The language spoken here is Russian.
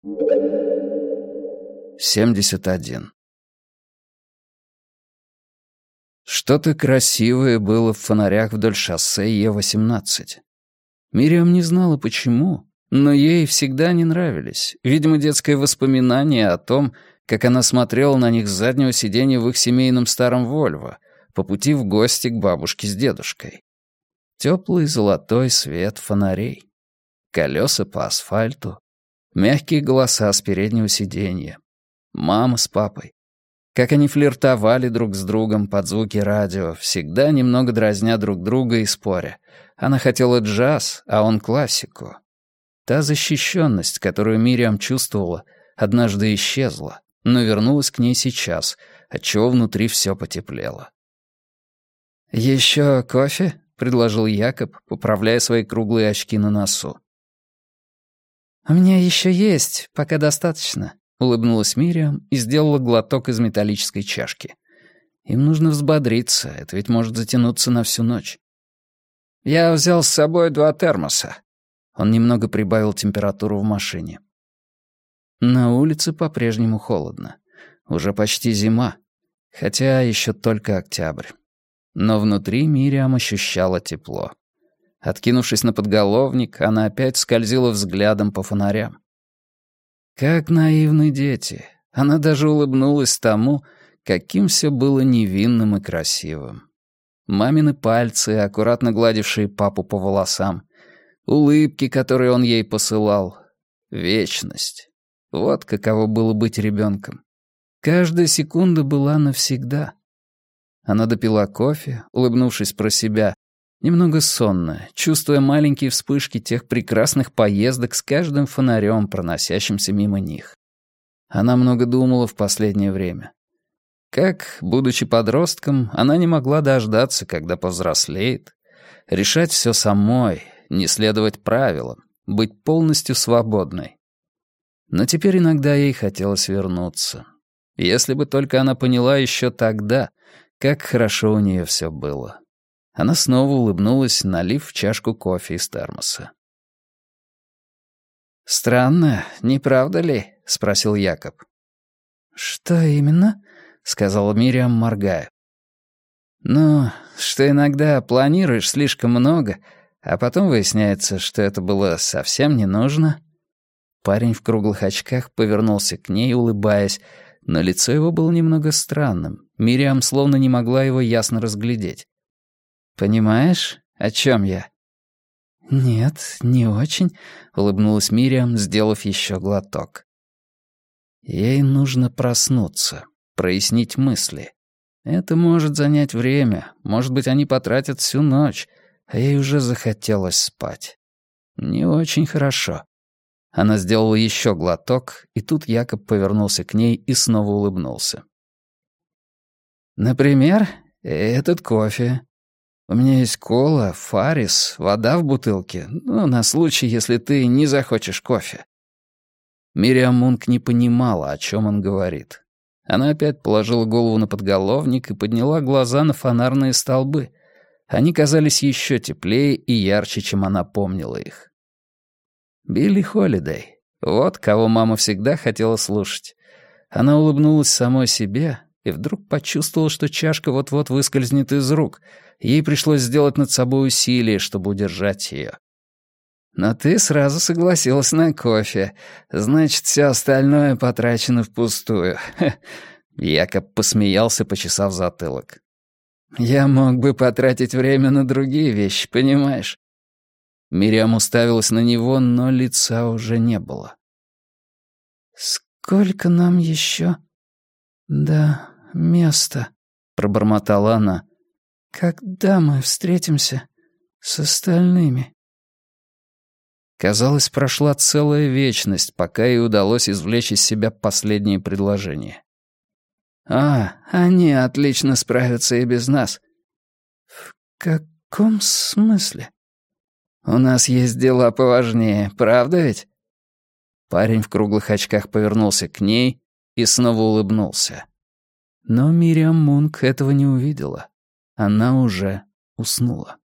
71. Что-то красивое было в фонарях вдоль шоссе Е-18. Мириам не знала, почему, но ей всегда не нравились. Видимо, детское воспоминание о том, как она смотрела на них с заднего сиденья в их семейном старом «Вольво» по пути в гости к бабушке с дедушкой. Теплый золотой свет фонарей. Колеса по асфальту. Мягкие голоса с переднего сиденья. Мама с папой. Как они флиртовали друг с другом под звуки радио, всегда немного дразня друг друга и споря. Она хотела джаз, а он классику. Та защищенность, которую Мириам чувствовала, однажды исчезла, но вернулась к ней сейчас, отчего внутри все потеплело. «Еще кофе?» — предложил Якоб, поправляя свои круглые очки на носу. «У меня еще есть, пока достаточно», — улыбнулась Мириам и сделала глоток из металлической чашки. «Им нужно взбодриться, это ведь может затянуться на всю ночь». «Я взял с собой 2 термоса». Он немного прибавил температуру в машине. На улице по-прежнему холодно. Уже почти зима, хотя еще только октябрь. Но внутри Мириам ощущала тепло. Откинувшись на подголовник, она опять скользила взглядом по фонарям. Как наивны дети. Она даже улыбнулась тому, каким все было невинным и красивым. Мамины пальцы, аккуратно гладившие папу по волосам, улыбки, которые он ей посылал. Вечность. Вот каково было быть ребенком. Каждая секунда была навсегда. Она допила кофе, улыбнувшись про себя, немного сонная, чувствуя маленькие вспышки тех прекрасных поездок с каждым фонарем, проносящимся мимо них. Она много думала в последнее время. Как, будучи подростком, она не могла дождаться, когда повзрослеет, решать все самой, не следовать правилам, быть полностью свободной. Но теперь иногда ей хотелось вернуться. Если бы только она поняла еще тогда, как хорошо у нее все было. Она снова улыбнулась, налив в чашку кофе из термоса. «Странно, не правда ли?» — спросил Якоб. «Что именно?» — сказала Мириам, моргая. «Ну, что иногда планируешь слишком много, а потом выясняется, что это было совсем не нужно». Парень в круглых очках повернулся к ней, улыбаясь, но лицо его было немного странным. Мириам словно не могла его ясно разглядеть. «Понимаешь, о чем я?» «Нет, не очень», — улыбнулась Мириам, сделав еще глоток. Ей нужно проснуться, прояснить мысли. Это может занять время, может быть, они потратят всю ночь, а ей уже захотелось спать. Не очень хорошо. Она сделала еще глоток, и тут Якоб повернулся к ней и снова улыбнулся. «Например, этот кофе. У меня есть кола, фарис, вода в бутылке, ну, на случай, если ты не захочешь кофе». Мириам Мунк не понимала, о чем он говорит. Она опять положила голову на подголовник и подняла глаза на фонарные столбы. Они казались еще теплее и ярче, чем она помнила их. Билли Холидей. Вот кого мама всегда хотела слушать. Она улыбнулась самой себе и вдруг почувствовала, что чашка вот-вот выскользнет из рук. Ей пришлось сделать над собой усилие, чтобы удержать ее. «Но ты сразу согласилась на кофе. Значит, все остальное потрачено впустую». Якоб посмеялся, почесав затылок. «Я мог бы потратить время на другие вещи, понимаешь?» Мириам уставилась на него, но лица уже не было. «Сколько нам еще?» «Да, место», — пробормотала она. «Когда мы встретимся с остальными?» Казалось, прошла целая вечность, пока ей удалось извлечь из себя последнее предложение. Они отлично справятся и без нас». «В каком смысле?» «У нас есть дела поважнее, правда ведь?» Парень в круглых очках повернулся к ней и снова улыбнулся. Но Мириам Мунк этого не увидела. Она уже уснула.